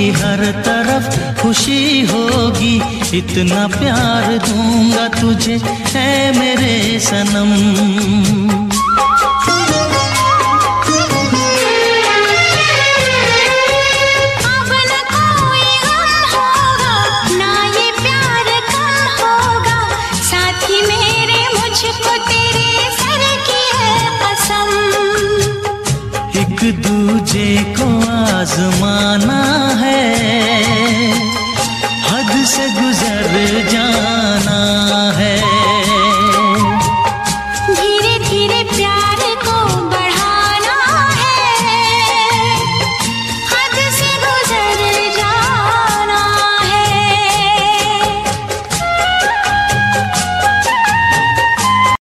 हर तरफ खुशी होगी, इतना प्यार दूंगा तुझे है मेरे सनम। एक दूजे को आजमाना